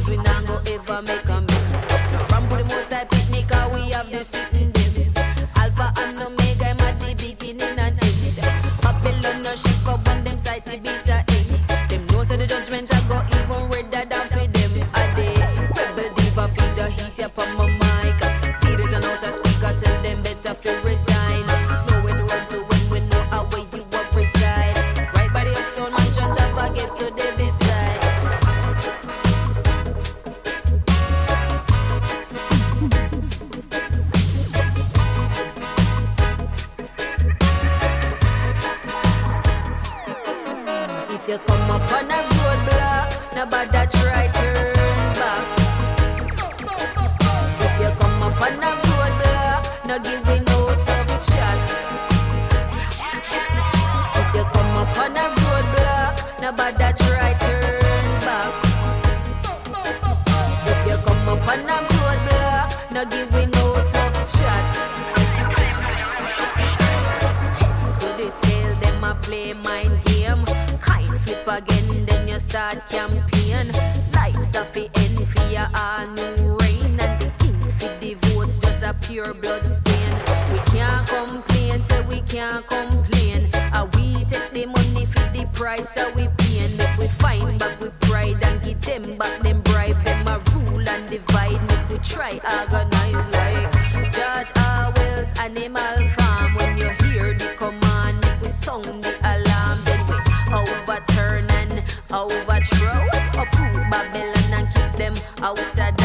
we not go ever make a move. Rambo the most I picnic, we have the sitting them. Alpha and Omega, I'm at the beginning and end. Babylon no ship up on them side to be sa end. Them know say the judgment I go even redder than for them. A day, rebel diva feed the heat up on my mic. Leaders and house I speak, I tell them better feel resign. Nowhere to run to when we know how way you up reside. Right by the uptown mansion, to forget to the beside. If you come up on a roadblock, nobody try turn back. If you come up on a roadblock, no give me no tough chat. If you come up on a roadblock, nobody try turn back. If you come up on a roadblock, no give me no tough chat. Heads to the tail, them a play mind game. Flip again, then you start campaign. Life stuff it end for your all new rain. And the ink for the votes just a pure blood stain. We can't complain, say we can't complain. We take the money for the price that we paying. Make we find back with pride and give them back them bribe. Them a rule and divide. Make we try organize like George Orwell's Animal Farm. When you hear the command, make we sound the alarm. Then we overturn and overthrow, uproot Babylon and keep them outside